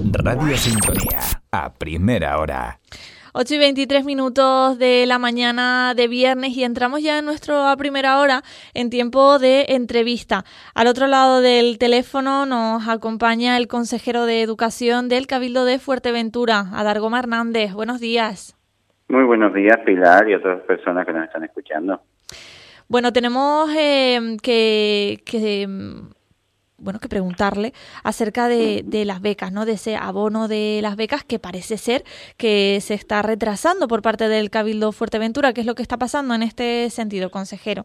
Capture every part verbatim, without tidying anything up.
Radio Sintonía, a primera hora. ocho y veintitrés minutos de la mañana de viernes y entramos ya en nuestro a primera hora en tiempo de entrevista. Al otro lado del teléfono nos acompaña el consejero de Educación del Cabildo de Fuerteventura, Adargoma Hernández. Buenos días. Muy buenos días, Pilar, y a todas las personas que nos están escuchando. Bueno, tenemos eh, que... que bueno, que preguntarle acerca de, de las becas, ¿no? De ese abono de las becas que parece ser que se está retrasando por parte del Cabildo Fuerteventura. ¿Qué es lo que está pasando en este sentido, consejero?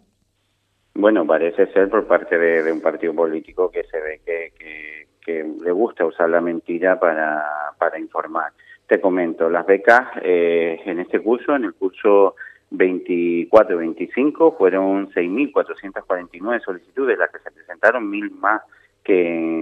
Bueno, parece ser por parte de, de un partido político que se ve que, que, que le gusta usar la mentira para, para informar. Te comento, las becas eh, en este curso, en el curso veinticuatro veinticinco, fueron seis mil cuatrocientas cuarenta y nueve solicitudes, las que se presentaron, mil más que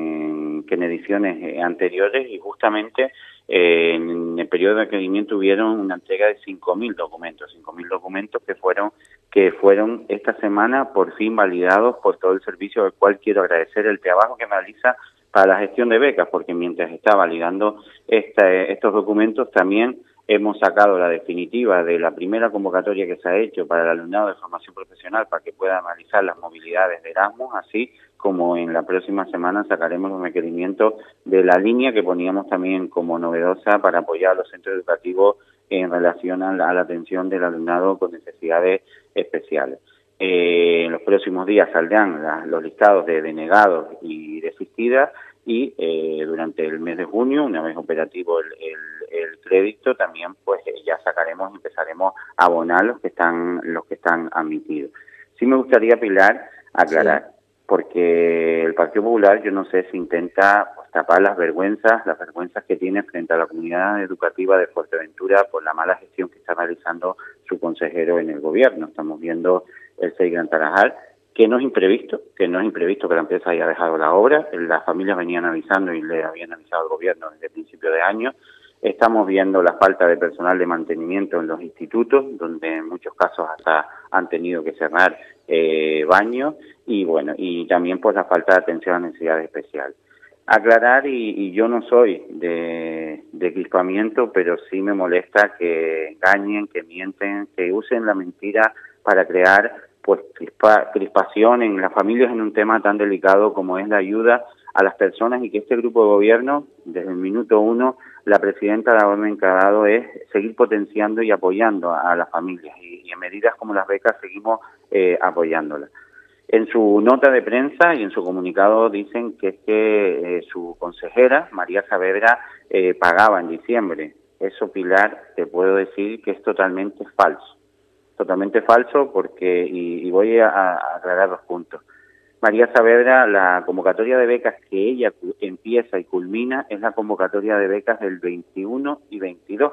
en, que en ediciones anteriores, y justamente eh, en el periodo de requerimiento hubieron una entrega de cinco mil documentos, cinco mil documentos que fueron que fueron esta semana por fin validados por todo el servicio, al cual quiero agradecer el trabajo que realiza para la gestión de becas, porque mientras está validando esta, estos documentos también hemos sacado la definitiva de la primera convocatoria que se ha hecho para el alumnado de formación profesional para que pueda analizar las movilidades de Erasmus, así como en la próxima semana sacaremos los requerimientos de la línea que poníamos también como novedosa para apoyar a los centros educativos en relación a la, a la atención del alumnado con necesidades especiales. Eh, en los próximos días saldrán la, los listados de denegados y desistidas, y eh, durante el mes de junio, una vez operativo el, el, el crédito, también pues ya sacaremos y empezaremos a abonar los que están los que están admitidos. Sí me gustaría, Pilar, aclarar, sí, porque el Partido Popular, yo no sé si intenta pues, tapar las vergüenzas, las vergüenzas que tiene frente a la comunidad educativa de Fuerteventura por la mala gestión que está realizando su consejero en el gobierno. Estamos viendo el seis Gran Tarajal, que no es imprevisto, que no es imprevisto que la empresa haya dejado la obra. Las familias venían avisando y le habían avisado al gobierno desde el principio de año. Estamos viendo la falta de personal de mantenimiento en los institutos, donde en muchos casos hasta han tenido que cerrar eh, baños, y bueno, y también pues la falta de atención a necesidades especiales. Aclarar, y, y yo no soy de, de crispamiento, pero sí me molesta que engañen, que mienten, que usen la mentira para crear pues crispa, crispación en las familias en un tema tan delicado como es la ayuda a las personas, y que este grupo de gobierno, desde el minuto uno, la presidenta la orden encargado es seguir potenciando y apoyando a, a las familias, y, y en medidas como las becas seguimos eh, apoyándolas. En su nota de prensa y en su comunicado dicen que es que eh, su consejera, María Saavedra, eh, pagaba en diciembre. Eso, Pilar, te puedo decir que es totalmente falso. Totalmente falso, porque, y, y voy a, a aclarar dos puntos. María Saavedra, la convocatoria de becas que ella empieza y culmina es la convocatoria de becas del veintiuno y veintidós,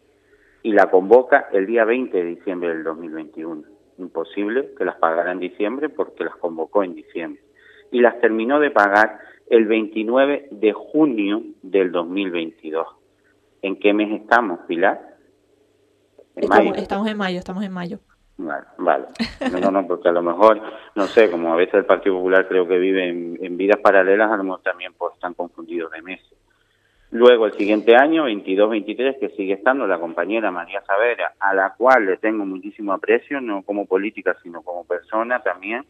y la convoca el día veinte de diciembre del dos mil veintiuno. Imposible que las pagara en diciembre porque las convocó en diciembre. Y las terminó de pagar el veintinueve de junio del dos mil veintidós. ¿En qué mes estamos, Pilar? ¿En estamos, mayo? Estamos en mayo, estamos en mayo. Vale, vale. No, no, no, porque a lo mejor, no sé, como a veces el Partido Popular creo que vive en, en vidas paralelas, a lo mejor también pues están confundidos de meses. Luego, el siguiente año, veintidós veintitrés, que sigue estando la compañera María Saavedra, a la cual le tengo muchísimo aprecio, no como política, sino como persona también,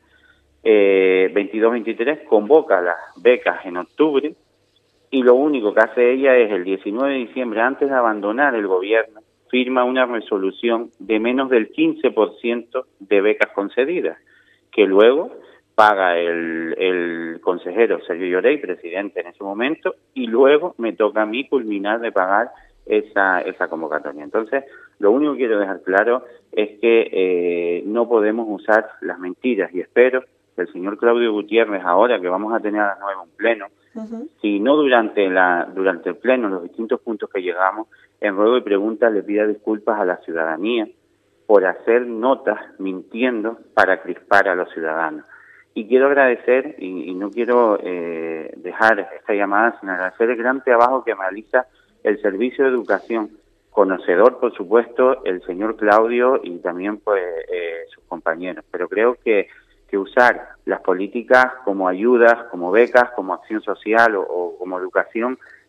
eh, veintidós veintitrés convoca las becas en octubre, y lo único que hace ella es el diecinueve de diciembre, antes de abandonar el gobierno, firma una resolución de menos del quince por ciento de becas concedidas, que luego paga el, el consejero Sergio Llorey, presidente en ese momento, y luego me toca a mí culminar de pagar esa, esa convocatoria. Entonces, lo único que quiero dejar claro es que eh, no podemos usar las mentiras, y espero que el señor Claudio Gutiérrez, ahora que vamos a tener a las nueve un pleno, uh-huh. si no durante, la, durante el pleno, los distintos puntos que llegamos, en ruego y preguntas le pida disculpas a la ciudadanía por hacer notas mintiendo para crispar a los ciudadanos. Y quiero agradecer, y, y no quiero eh, dejar esta llamada sin agradecer el gran trabajo que realiza el Servicio de Educación, conocedor, por supuesto, el señor Claudio y también pues eh, sus compañeros. Pero creo que, que usar las políticas como ayudas, como becas, como acción social o, o como educación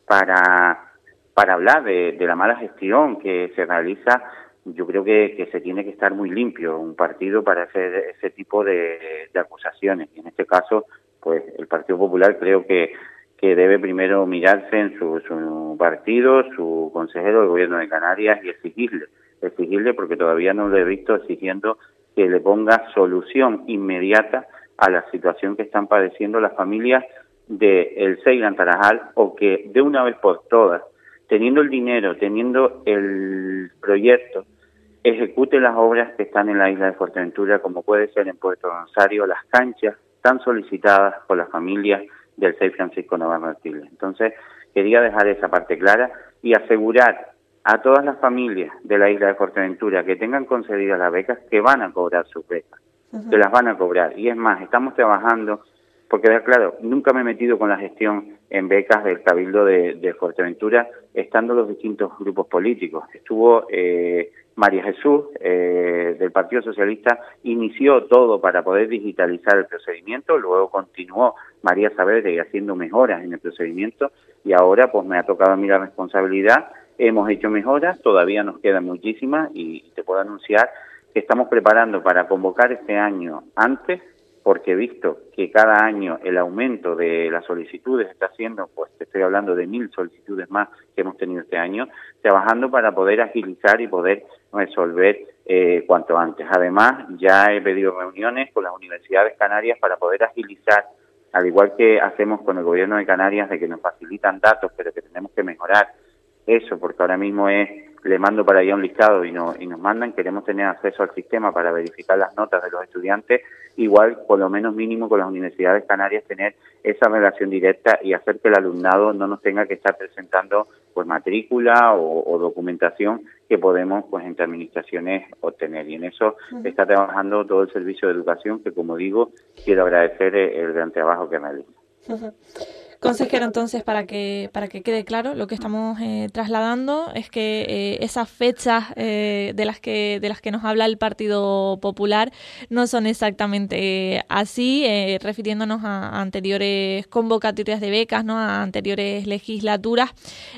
para, para hablar de, de la mala gestión que se realiza. Yo creo que, que se tiene que estar muy limpio un partido para hacer ese tipo de, de acusaciones. Y en este caso, pues el Partido Popular creo que, que debe primero mirarse en su, su partido, su consejero del Gobierno de Canarias y exigirle, exigirle porque todavía no lo he visto exigiendo que le ponga solución inmediata a la situación que están padeciendo las familias de el Seilan Tarajal, o que de una vez por todas, teniendo el dinero, teniendo el proyecto, ejecute las obras que están en la isla de Fuerteventura, como puede ser en Puerto Rosario, las canchas tan solicitadas por las familias del Sei Francisco Nova Martínez. Entonces, quería dejar esa parte clara y asegurar a todas las familias de la isla de Fuerteventura que tengan concedidas las becas, que van a cobrar sus becas, uh-huh. que las van a cobrar. Y es más, estamos trabajando, porque claro, nunca me he metido con la gestión en becas del Cabildo de, de Fuerteventura, estando los distintos grupos políticos. Estuvo eh, María Jesús, eh, del Partido Socialista, inició todo para poder digitalizar el procedimiento, luego continuó María Saavedra haciendo mejoras en el procedimiento, y ahora pues me ha tocado a mí la responsabilidad. Hemos hecho mejoras, todavía nos quedan muchísimas, y te puedo anunciar que estamos preparando para convocar este año antes, porque he visto que cada año el aumento de las solicitudes está siendo, pues te estoy hablando de mil solicitudes más que hemos tenido este año, trabajando para poder agilizar y poder resolver eh, cuanto antes. Además, ya he pedido reuniones con las universidades canarias para poder agilizar, al igual que hacemos con el Gobierno de Canarias, de que nos facilitan datos, pero que tenemos que mejorar eso, porque ahora mismo es, le mando para allá un listado y, no, y nos mandan, queremos tener acceso al sistema para verificar las notas de los estudiantes, igual, por lo menos mínimo con las universidades canarias, tener esa relación directa y hacer que el alumnado no nos tenga que estar presentando pues matrícula o, o documentación que podemos pues entre administraciones obtener. Y en eso uh-huh. está trabajando todo el servicio de educación, que como digo, quiero agradecer el gran trabajo que realiza. Uh-huh. Consejero, entonces, para que para que quede claro, lo que estamos eh, trasladando es que eh, esas fechas eh, de las que de las que nos habla el Partido Popular no son exactamente así, eh, refiriéndonos a anteriores convocatorias de becas, ¿no?, a anteriores legislaturas,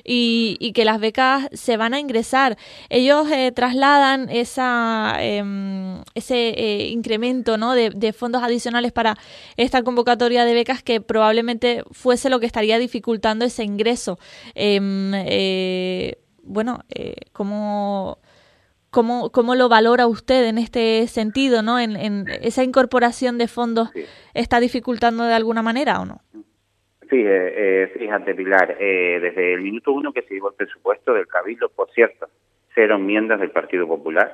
y, y que las becas se van a ingresar. Ellos eh, trasladan esa eh, ese eh, incremento, ¿no?, de, de fondos adicionales para esta convocatoria de becas, que probablemente fuese lo que estaría dificultando ese ingreso. Eh, eh, bueno, eh, ¿cómo, cómo, ¿cómo lo valora usted en este sentido, ¿no? En, en esa incorporación de fondos, sí. ¿Está dificultando de alguna manera o no? Sí, eh, eh, fíjate, Pilar, eh, desde el minuto uno que se dio el presupuesto del Cabildo, por cierto, cero enmiendas del Partido Popular.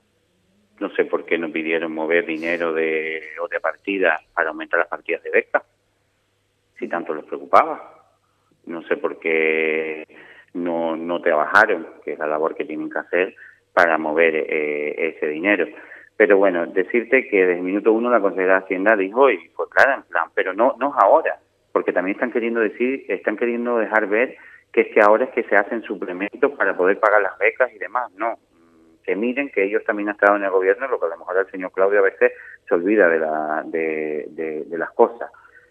No sé por qué no pidieron mover dinero de otra partida para aumentar las partidas de becas, si tanto les preocupaba. No sé por qué no, no trabajaron, que es la labor que tienen que hacer, para mover eh, ese dinero. Pero bueno, decirte que desde el minuto uno la consejera de Hacienda dijo, y fue clara en plan, pero no, no es ahora, porque también están queriendo decir, están queriendo dejar ver que es que ahora es que se hacen suplementos para poder pagar las becas y demás. No, que miren que ellos también han estado en el gobierno, lo que a lo mejor el señor Claudio a veces se olvida de, la, de, de, de las cosas.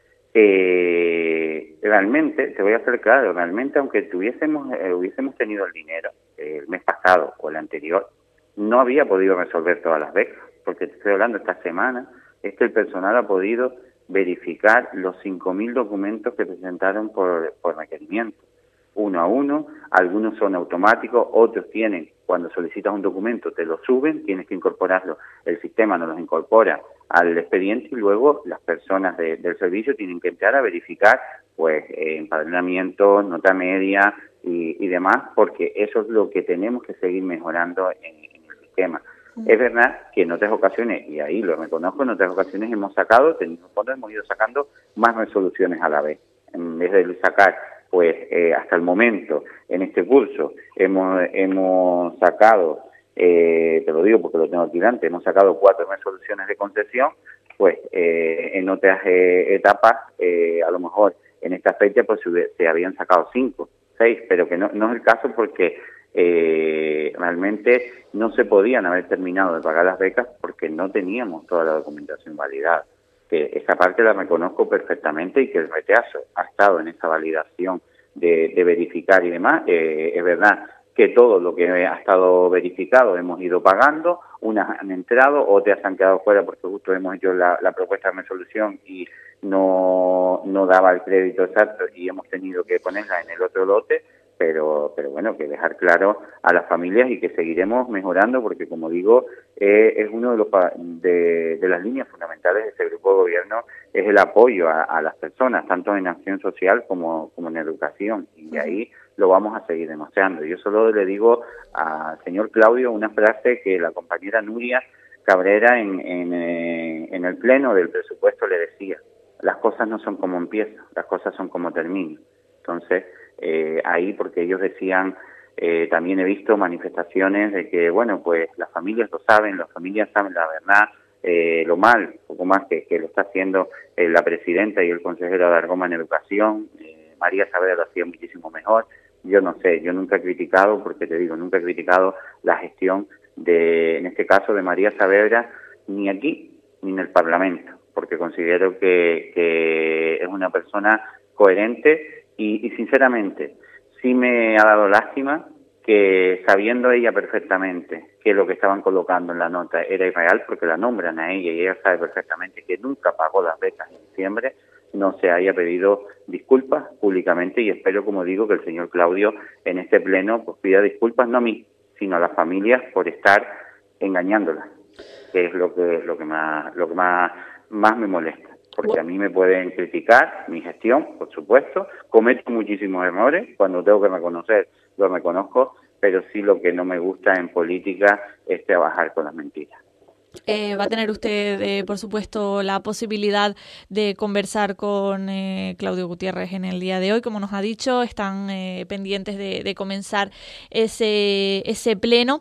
Eh, realmente, te voy a hacer claro, realmente aunque tuviésemos, eh, hubiésemos tenido el dinero eh, el mes pasado o el anterior, no había podido resolver todas las becas, porque te estoy hablando esta semana, es que el personal ha podido verificar los cinco mil documentos que presentaron por, por requerimiento, uno a uno. Algunos son automáticos, otros tienen, cuando solicitas un documento te lo suben, tienes que incorporarlo, el sistema nos los incorpora al expediente, y luego las personas de, del servicio tienen que entrar a verificar pues eh, empadronamiento, nota media y, y demás, porque eso es lo que tenemos que seguir mejorando en, en el sistema. Uh-huh. Es verdad que en otras ocasiones, y ahí lo reconozco, en otras ocasiones hemos sacado, teniendo fondos, hemos ido sacando más resoluciones a la vez, en vez de sacar pues eh, hasta el momento, en este curso, hemos, hemos sacado, eh, te lo digo porque lo tengo aquí delante, hemos sacado cuatro resoluciones de concesión, pues eh, en otras eh, etapas, eh, a lo mejor en esta fecha pues se, se habían sacado cinco, seis, pero que no, no es el caso porque eh, realmente no se podían haber terminado de pagar las becas porque no teníamos toda la documentación validada. Que esa parte la reconozco perfectamente y que el retraso ha estado en esa validación de, de verificar y demás. Eh, es verdad que todo lo que ha estado verificado hemos ido pagando, unas han entrado, otras han quedado fuera porque justo hemos hecho la, la propuesta de resolución y no, no daba el crédito exacto y hemos tenido que ponerla en el otro lote, pero pero bueno, que dejar claro a las familias y que seguiremos mejorando porque, como digo, eh, es uno de los de, de las líneas fundamentales de este grupo de gobierno, es el apoyo a, a las personas, tanto en acción social como, como en educación, y ahí lo vamos a seguir demostrando. Yo solo le digo al señor Claudio una frase que la compañera Nuria Cabrera en, en, eh, en el pleno del presupuesto le decía: las cosas no son como empiezan, las cosas son como terminan. Entonces, eh, ahí, porque ellos decían, eh, también he visto manifestaciones de que, bueno, pues las familias lo saben, las familias saben la verdad, eh, lo mal, poco más que, que lo está haciendo eh, la presidenta y el consejero de Argoma en Educación. eh, María Saavedra lo hacía muchísimo mejor. Yo no sé, yo nunca he criticado, porque te digo, nunca he criticado la gestión de, en este caso, de María Saavedra, ni aquí ni en el Parlamento, porque considero que, que es una persona coherente. Y, y sinceramente, sí me ha dado lástima que, sabiendo ella perfectamente que lo que estaban colocando en la nota era irreal, porque la nombran a ella y ella sabe perfectamente que nunca pagó las becas en diciembre, no se haya pedido disculpas públicamente, y espero, como digo, que el señor Claudio en este pleno pues pida disculpas no a mí, sino a las familias por estar engañándolas, que es lo que lo que más lo que más más me molesta. Porque a mí me pueden criticar mi gestión, por supuesto, cometo muchísimos errores, cuando tengo que reconocer, lo reconozco, pero sí lo que no me gusta en política es trabajar con las mentiras. Eh, va a tener usted, eh, por supuesto, la posibilidad de conversar con eh, Claudio Gutiérrez en el día de hoy. Como nos ha dicho, están eh, pendientes de, de comenzar ese ese pleno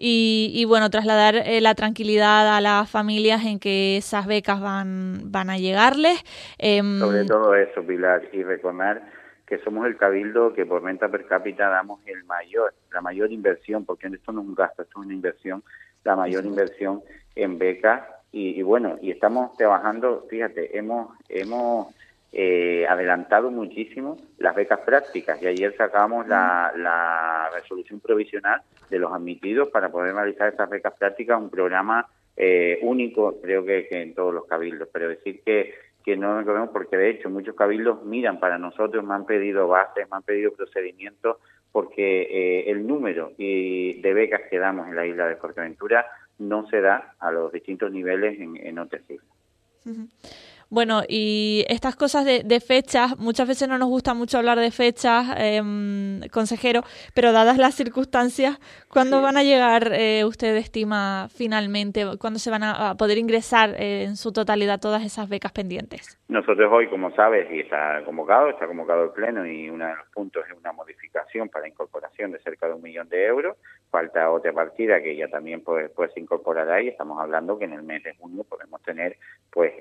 y, y bueno, trasladar eh, la tranquilidad a las familias en que esas becas van, van a llegarles. Eh, Sobre todo eso, Pilar, y recordar que somos el cabildo que por renta per cápita damos el mayor, la mayor inversión, porque esto no es un gasto, esto es una inversión, la mayor inversión en becas, y, y bueno, y estamos trabajando, fíjate, hemos hemos eh, adelantado muchísimo las becas prácticas, y ayer sacamos la, la resolución provisional de los admitidos para poder realizar esas becas prácticas, un programa eh, único, creo que, que en todos los cabildos, pero decir que que no recordemos, porque de hecho muchos cabildos miran para nosotros, me han pedido bases, me han pedido procedimientos, porque eh, el número y de becas que damos en la isla de Fuerteventura no se da a los distintos niveles en, en otras islas. Uh-huh. Bueno, y estas cosas de, de fechas, muchas veces no nos gusta mucho hablar de fechas, eh, consejero, pero dadas las circunstancias, ¿cuándo sí. van a llegar, eh, usted estima, finalmente? ¿Cuándo se van a, a poder ingresar eh, en su totalidad todas esas becas pendientes? Nosotros hoy, como sabes, y está convocado, está convocado el pleno, y uno de los puntos es una modificación para incorporación de cerca de un millón de euros. Falta otra partida que ya también puede, pues, se incorporará, y estamos hablando que en el mes de junio podemos tener, pues,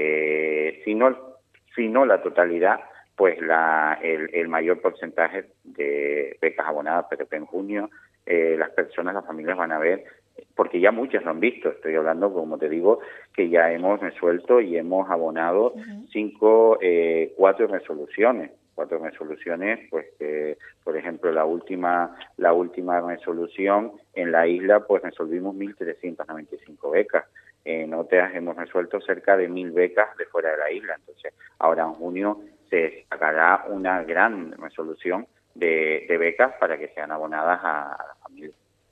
eh, si no, si no la totalidad, pues la el, el mayor porcentaje de becas abonadas, pero que en junio eh, las personas, las familias van a ver, porque ya muchas lo han visto. Estoy hablando, como te digo, que ya hemos resuelto y hemos abonado uh-huh. cinco, eh, cuatro resoluciones. Cuatro resoluciones, pues que, por ejemplo, la última la última resolución en la isla, pues resolvimos mil trescientas noventa y cinco becas. En otras hemos resuelto cerca de mil becas de fuera de la isla. Entonces, ahora en junio se sacará una gran resolución de, de becas para que sean abonadas a, a la familia.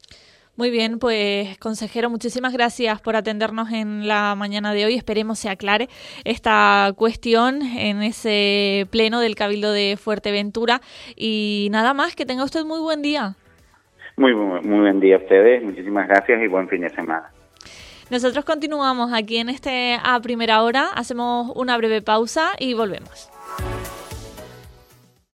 Muy bien, pues consejero, muchísimas gracias por atendernos en la mañana de hoy. Esperemos se aclare esta cuestión en ese pleno del Cabildo de Fuerteventura. Y nada más, que tenga usted muy buen día. Muy, muy, muy buen día a ustedes, muchísimas gracias y buen fin de semana. Nosotros continuamos aquí en este A Primera Hora, hacemos una breve pausa y volvemos.